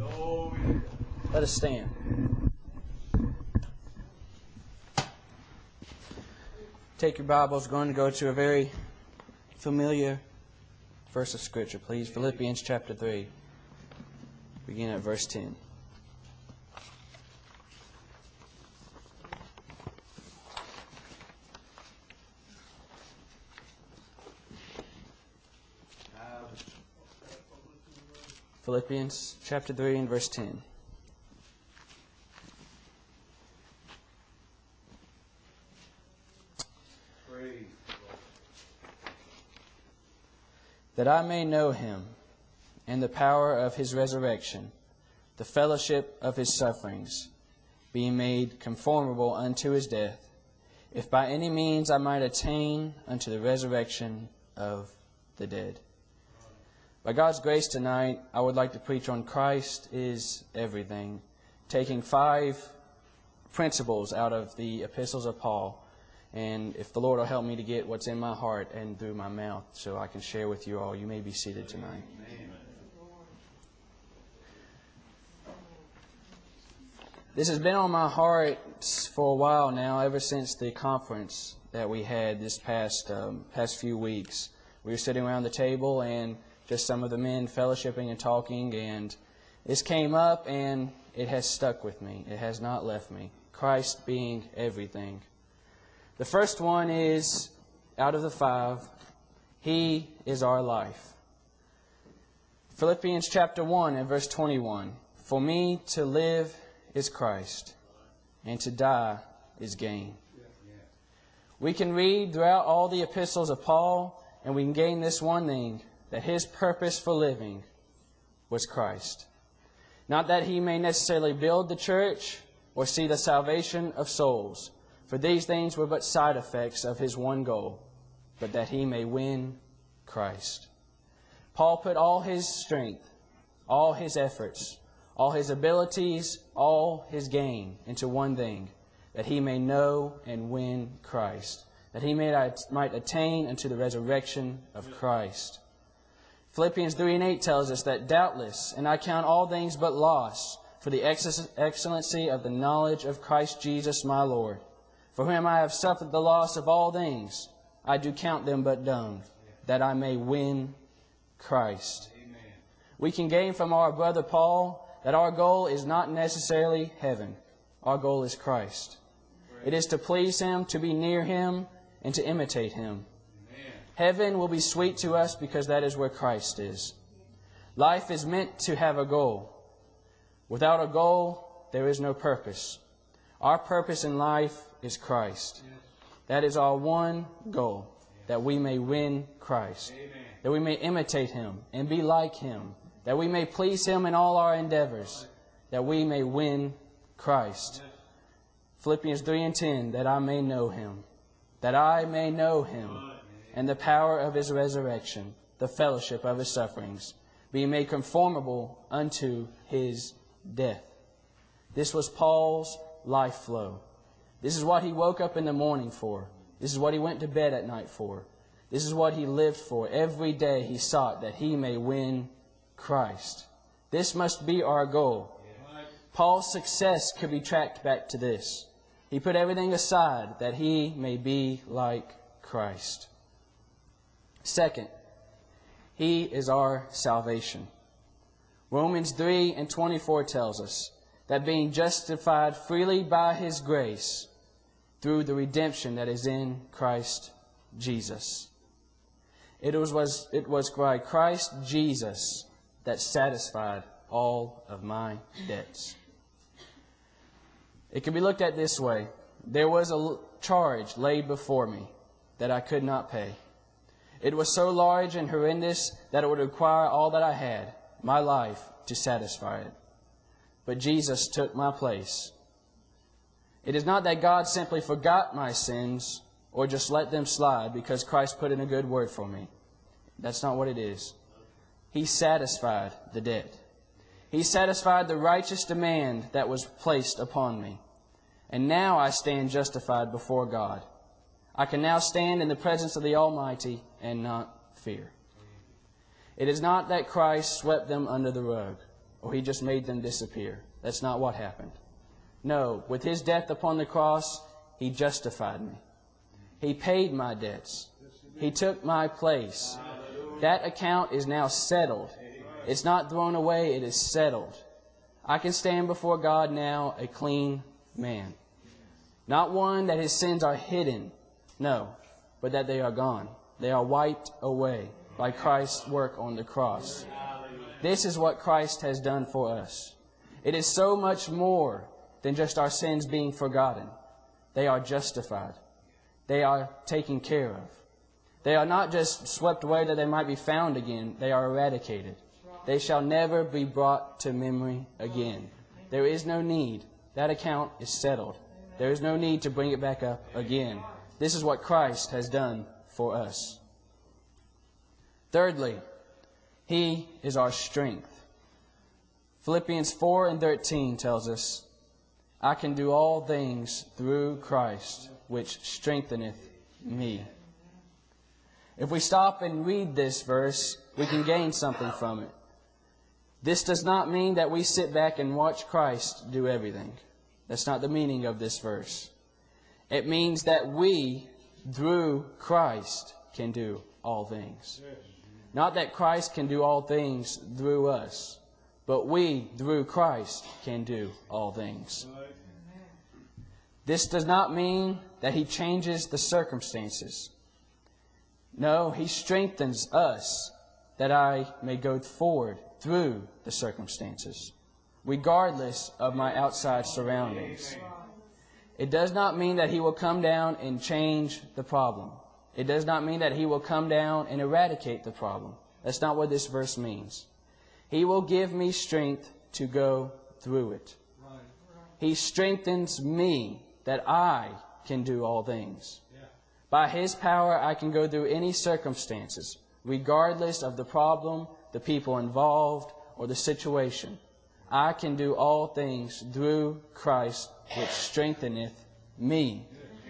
Let us stand. Take your Bibles. Going to go to a very familiar verse of Scripture, please. Philippians chapter 3. Begin at verse 10. Philippians chapter 3 and verse 10. That I may know Him and the power of His resurrection, the fellowship of His sufferings, being made conformable unto His death, if by any means I might attain unto the resurrection of the dead. By God's grace tonight, I would like to preach on Christ is everything, taking 5 principles out of the epistles of Paul. And if the Lord will help me to get what's in my heart and through my mouth so I can share with you all, you may be seated tonight. This has been on my heart for a while now, ever since the conference that we had this past few weeks. We were sitting around the table and just some of the men fellowshipping and talking, and this came up and it has stuck with me. It has not left me. Christ being everything. The first one is, out of the 5, He is our life. Philippians chapter 1 and verse 21. For me to live is Christ, and to die is gain. We can read throughout all the epistles of Paul, and we can gain this one thing, that his purpose for living was Christ. Not that he may necessarily build the church or see the salvation of souls, for these things were but side effects of his one goal, but that he may win Christ. Paul put all his strength, all his efforts, all his abilities, all his gain into one thing, that he may know and win Christ, that he might attain unto the resurrection of Christ. Philippians 3 and 8 tells us that doubtless, and I count all things but loss, for the excellency of the knowledge of Christ Jesus my Lord, for whom I have suffered the loss of all things, I do count them but dung, that I may win Christ. Amen. We can gain from our brother Paul that our goal is not necessarily heaven. Our goal is Christ. It is to please Him, to be near Him, and to imitate Him. Heaven will be sweet to us because that is where Christ is. Life is meant to have a goal. Without a goal, there is no purpose. Our purpose in life is Christ. That is our one goal, that we may win Christ, that we may imitate Him and be like Him, that we may please Him in all our endeavors, that we may win Christ. Philippians 3 and 10, that I may know Him, that I may know Him, and the power of His resurrection, the fellowship of His sufferings, being made conformable unto His death. This was Paul's life flow. This is what he woke up in the morning for. This is what he went to bed at night for. This is what he lived for. Every day he sought that he may win Christ. This must be our goal. Paul's success could be tracked back to this. He put everything aside that he may be like Christ. Second, He is our salvation. Romans 3 and 24 tells us that being justified freely by His grace through the redemption that is in Christ Jesus. It was by Christ Jesus that satisfied all of my debts. It can be looked at this way. There was a charge laid before me that I could not pay. It was so large and horrendous that it would require all that I had, my life, to satisfy it. But Jesus took my place. It is not that God simply forgot my sins or just let them slide because Christ put in a good word for me. That's not what it is. He satisfied the debt. He satisfied the righteous demand that was placed upon me. And now I stand justified before God. I can now stand in the presence of the Almighty and not fear. It is not that Christ swept them under the rug. or He just made them disappear. That's not what happened. No, with His death upon the cross, He justified me. He paid my debts. He took my place. That account is now settled. It's not thrown away, it is settled. I can stand before God now a clean man. Not one that his sins are hidden, no, but that they are gone. They are wiped away by Christ's work on the cross. This is what Christ has done for us. It is so much more than just our sins being forgotten. They are justified. They are taken care of. They are not just swept away that they might be found again. They are eradicated. They shall never be brought to memory again. There is no need. That account is settled. There is no need to bring it back up again. This is what Christ has done for us. Thirdly, He is our strength. Philippians 4:13 tells us, I can do all things through Christ, which strengtheneth me. If we stop and read this verse, we can gain something from it. This does not mean that we sit back and watch Christ do everything. That's not the meaning of this verse. It means that we, through Christ, can do all things. Not that Christ can do all things through us, but we, through Christ, can do all things. This does not mean that He changes the circumstances. No, He strengthens us that I may go forward through the circumstances, regardless of my outside surroundings. It does not mean that He will come down and change the problem. It does not mean that He will come down and eradicate the problem. That's not what this verse means. He will give me strength to go through it. He strengthens me that I can do all things. By His power, I can go through any circumstances, regardless of the problem, the people involved, or the situation. I can do all things through Christ, which strengtheneth me.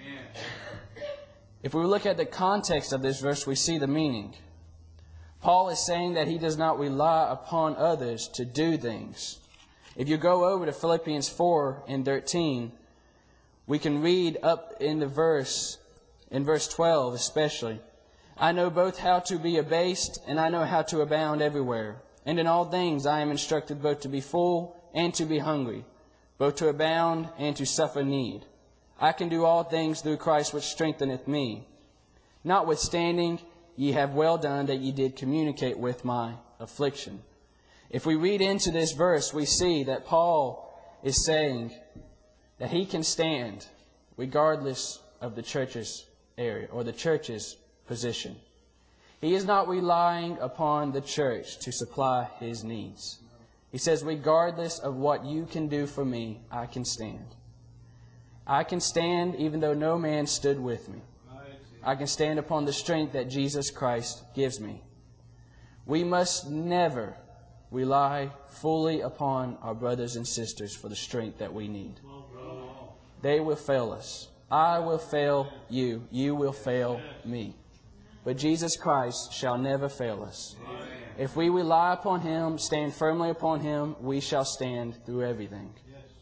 If we look at the context of this verse, we see the meaning. Paul is saying that he does not rely upon others to do things. If you go over to Philippians 4:13, we can read up in the verse, in verse 12 especially, I know both how to be abased and I know how to abound everywhere. And in all things I am instructed both to be full and to be hungry, both to abound and to suffer need. I can do all things through Christ which strengtheneth me. Notwithstanding, ye have well done that ye did communicate with my affliction. If we read into this verse, we see that Paul is saying that he can stand regardless of the church's area or the church's position. He is not relying upon the church to supply his needs. He says, regardless of what you can do for me, I can stand. I can stand even though no man stood with me. I can stand upon the strength that Jesus Christ gives me. We must never rely fully upon our brothers and sisters for the strength that we need. They will fail us. I will fail you. You will fail me. But Jesus Christ shall never fail us. If we rely upon Him, stand firmly upon Him, we shall stand through everything.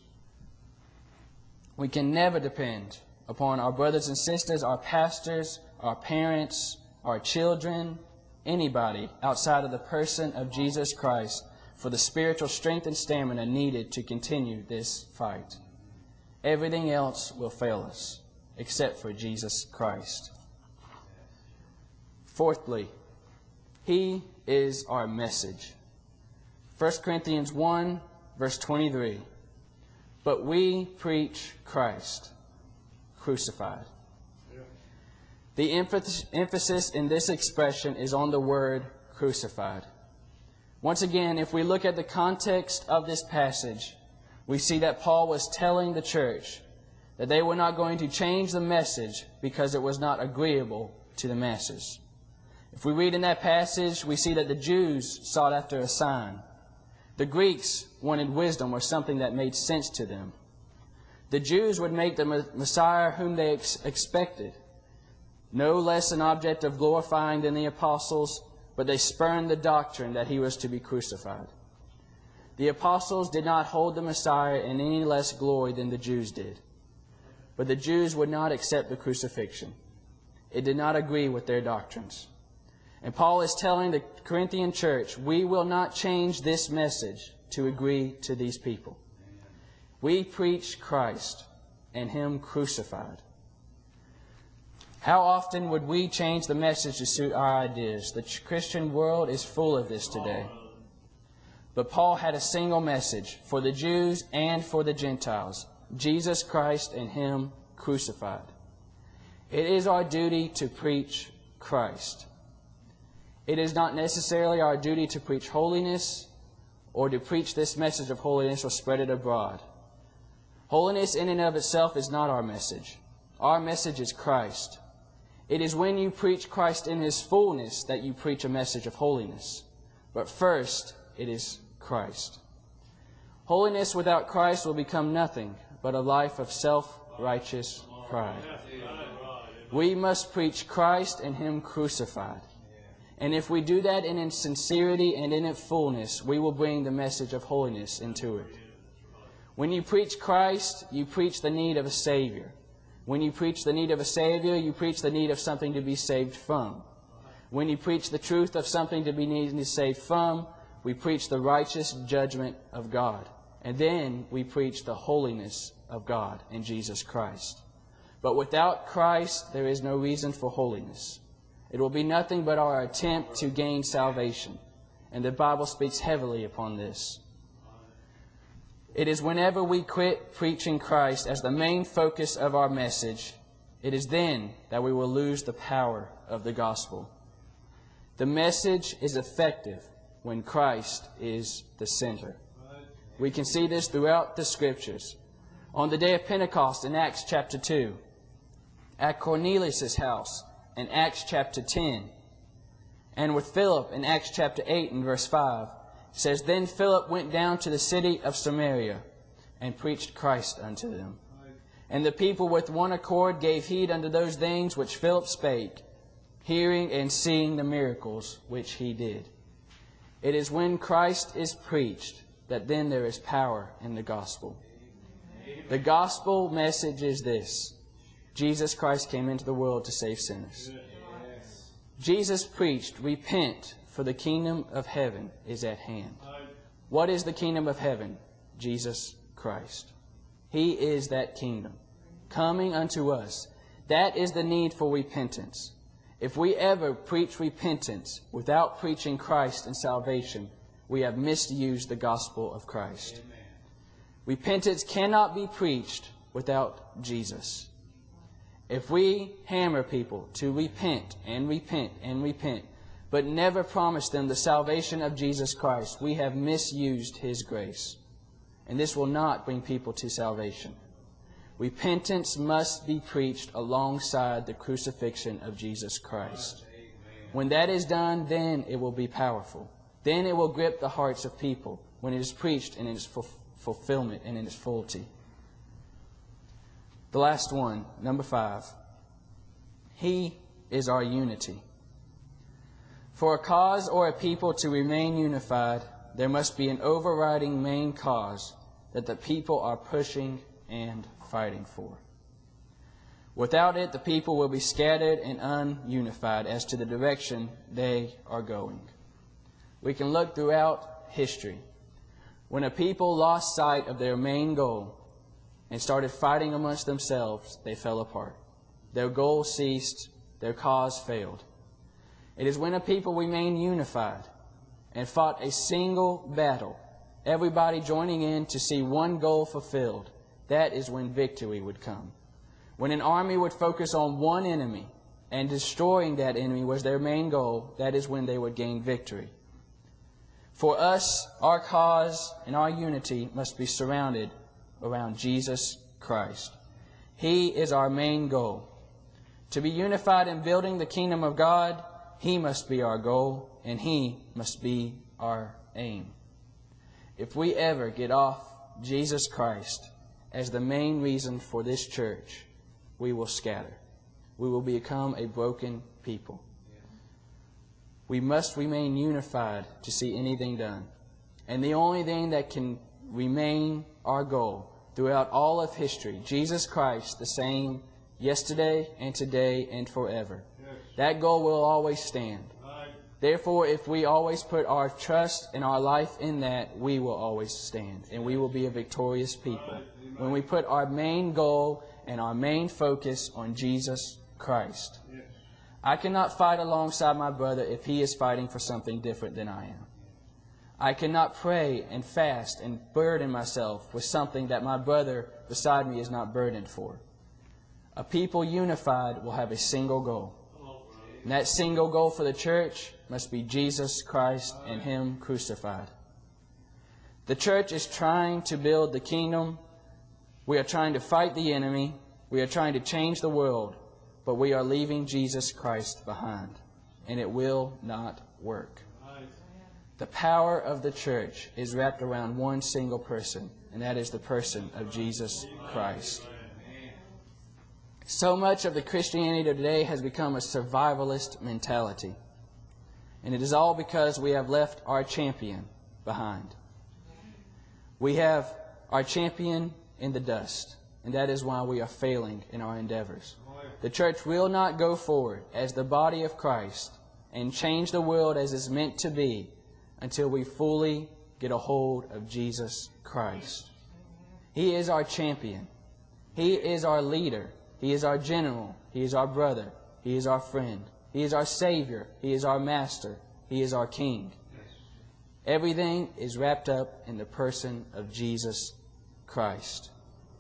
We can never depend upon our brothers and sisters, our pastors, our parents, our children, anybody outside of the person of Jesus Christ for the spiritual strength and stamina needed to continue this fight. Everything else will fail us except for Jesus Christ. Fourthly, He is our message. 1 Corinthians 1, verse 23. But we preach Christ crucified. The emphasis in this expression is on the word crucified. Once again, if we look at the context of this passage, we see that Paul was telling the church that they were not going to change the message because it was not agreeable to the masses. If we read in that passage, we see that the Jews sought after a sign. The Greeks wanted wisdom or something that made sense to them. The Jews would make the Messiah whom they expected no less an object of glorifying than the apostles, but they spurned the doctrine that He was to be crucified. The apostles did not hold the Messiah in any less glory than the Jews did. But the Jews would not accept the crucifixion. It did not agree with their doctrines. And Paul is telling the Corinthian church, we will not change this message to agree to these people. We preach Christ and Him crucified. How often would we change the message to suit our ideas? The Christian world is full of this today. But Paul had a single message for the Jews and for the Gentiles: Jesus Christ and Him crucified. It is our duty to preach Christ. It is not necessarily our duty to preach holiness or to preach this message of holiness or spread it abroad. Holiness in and of itself is not our message. Our message is Christ. It is when you preach Christ in His fullness that you preach a message of holiness. But first, it is Christ. Holiness without Christ will become nothing but a life of self-righteous pride. We must preach Christ and Him crucified. And if we do that in sincerity and in its fullness, we will bring the message of holiness into it. When you preach Christ, you preach the need of a Savior. When you preach the need of a Savior, you preach the need of something to be saved from. When you preach the truth of something to be needed to be saved from, we preach the righteous judgment of God. And then we preach the holiness of God in Jesus Christ. But without Christ, there is no reason for holiness. It will be nothing but our attempt to gain salvation. And the Bible speaks heavily upon this. It is whenever we quit preaching Christ as the main focus of our message, it is then that we will lose the power of the gospel. The message is effective when Christ is the center. We can see this throughout the Scriptures. On the day of Pentecost in Acts chapter 2, at Cornelius' house in Acts chapter 10, and with Philip in Acts chapter 8 and verse 5, it says, Then Philip went down to the city of Samaria and preached Christ unto them. And the people with one accord gave heed unto those things which Philip spake, hearing and seeing the miracles which he did. It is when Christ is preached that then there is power in the gospel. The gospel message is this: Jesus Christ came into the world to save sinners. Jesus preached, Repent, for the kingdom of heaven is at hand. What is the kingdom of heaven? Jesus Christ. He is that kingdom coming unto us. That is the need for repentance. If we ever preach repentance without preaching Christ and salvation, we have misused the gospel of Christ. Amen. Repentance cannot be preached without Jesus. If we hammer people to repent and repent and repent, but never promise them the salvation of Jesus Christ, we have misused His grace. And this will not bring people to salvation. Repentance must be preached alongside the crucifixion of Jesus Christ. When that is done, then it will be powerful. Then it will grip the hearts of people when it is preached in its fulfillment and in its fullness. The last one, number 5. He is our unity. For a cause or a people to remain unified, there must be an overriding main cause that the people are pushing and fighting for. Without it, the people will be scattered and ununified as to the direction they are going. We can look throughout history. When a people lost sight of their main goal and started fighting amongst themselves, they fell apart. Their goal ceased, their cause failed. It is when a people remained unified and fought a single battle, everybody joining in to see one goal fulfilled, that is when victory would come. When an army would focus on one enemy and destroying that enemy was their main goal, that is when they would gain victory. For us, our cause and our unity must be surrounded around Jesus Christ. He is our main goal. To be unified in building the kingdom of God, He must be our goal, and He must be our aim. If we ever get off Jesus Christ as the main reason for this church, we will scatter. We will become a broken people. We must remain unified to see anything done. And the only thing that can remain our goal throughout all of history, Jesus Christ, the same yesterday and today and forever. That goal will always stand. Therefore, if we always put our trust and our life in that, we will always stand, and we will be a victorious people. When we put our main goal and our main focus on Jesus Christ. I cannot fight alongside my brother if he is fighting for something different than I am. I cannot pray and fast and burden myself with something that my brother beside me is not burdened for. A people unified will have a single goal. And that single goal for the church must be Jesus Christ and Him crucified. The church is trying to build the kingdom. We are trying to fight the enemy. We are trying to change the world. But we are leaving Jesus Christ behind. And it will not work. The power of the church is wrapped around one single person, and that is the person of Jesus Christ. So much of the Christianity today has become a survivalist mentality. And it is all because we have left our champion behind. We have our champion in the dust, and that is why we are failing in our endeavors. The church will not go forward as the body of Christ and change the world as it's meant to be until we fully get a hold of Jesus Christ. He is our champion. He is our leader. He is our general. He is our brother. He is our friend. He is our Savior. He is our Master. He is our King. Everything is wrapped up in the person of Jesus Christ.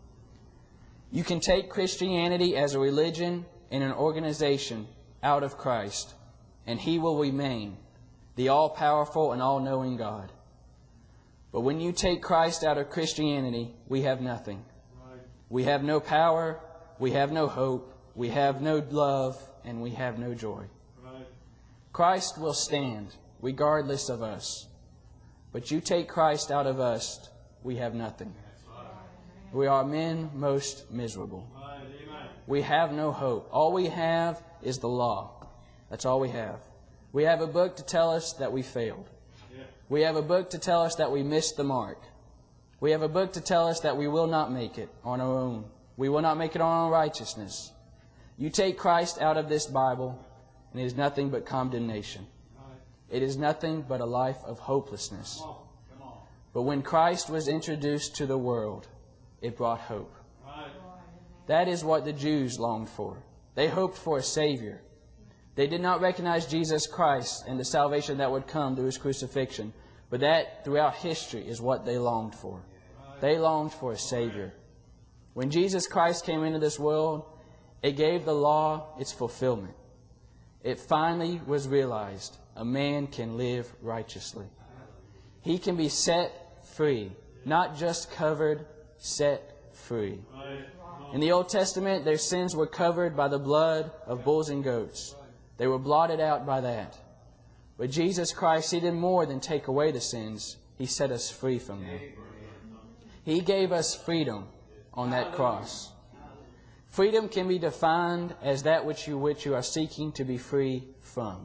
You can take Christianity as a religion and an organization out of Christ, and He will remain the all-powerful and all-knowing God. But when you take Christ out of Christianity, we have nothing. We have no power, we have no hope, we have no love, and we have no joy. Christ will stand regardless of us. But you take Christ out of us, we have nothing. We are men most miserable. We have no hope. All we have is the law. That's all we have. We have a book to tell us that we failed. We have a book to tell us that we missed the mark. We have a book to tell us that we will not make it on our own. We will not make it on our own righteousness. You take Christ out of this Bible, and it is nothing but condemnation. It is nothing but a life of hopelessness. But when Christ was introduced to the world, it brought hope. That is what the Jews longed for. They hoped for a Savior. They did not recognize Jesus Christ and the salvation that would come through His crucifixion. But that, throughout history, is what they longed for. They longed for a Savior. When Jesus Christ came into this world, it gave the law its fulfillment. It finally was realized a man can live righteously. He can be set free, not just covered, set free. In the Old Testament, their sins were covered by the blood of bulls and goats. They were blotted out by that. But Jesus Christ, He did more than take away the sins. He set us free from them. He gave us freedom on that cross. Freedom can be defined as that which you are seeking to be free from.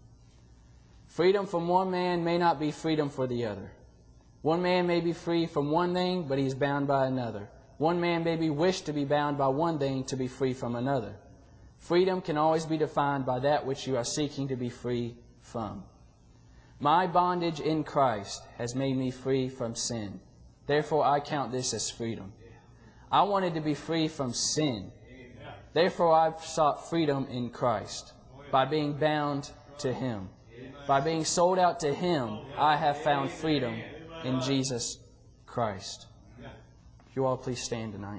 Freedom from one man may not be freedom for the other. One man may be free from one thing, but he's bound by another. One man may be wished to be bound by one thing to be free from another. Freedom can always be defined by that which you are seeking to be free from. My bondage in Christ has made me free from sin. Therefore, I count this as freedom. I wanted to be free from sin. Therefore, I've sought freedom in Christ by being bound to Him. By being sold out to Him, I have found freedom in Jesus Christ. If you all please stand tonight.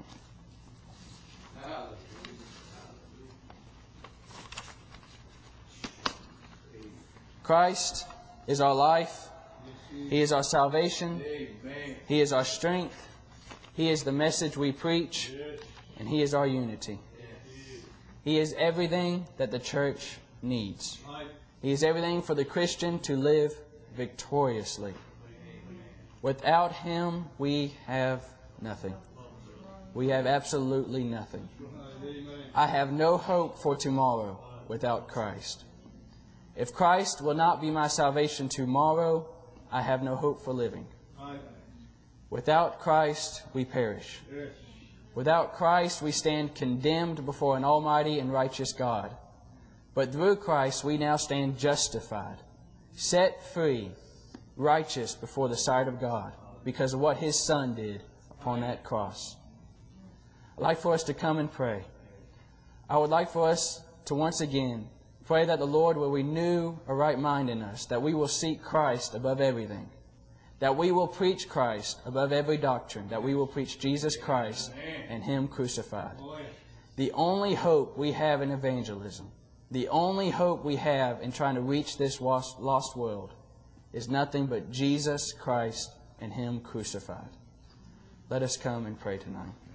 Christ is our life. He is our salvation. He is our strength. He is the message we preach. And He is our unity. He is everything that the church needs. He is everything for the Christian to live victoriously. Without Him, we have nothing. We have absolutely nothing. I have no hope for tomorrow without Christ. If Christ will not be my salvation tomorrow, I have no hope for living. Without Christ, we perish. Without Christ, we stand condemned before an almighty and righteous God. But through Christ, we now stand justified, set free, righteous before the sight of God because of what His Son did upon that cross. I'd like for us to come and pray. I would like for us to once again pray that the Lord will renew a right mind in us, that we will seek Christ above everything, that we will preach Christ above every doctrine, that we will preach Jesus Christ and Him crucified. The only hope we have in evangelism, the only hope we have in trying to reach this lost world is nothing but Jesus Christ and Him crucified. Let us come and pray tonight.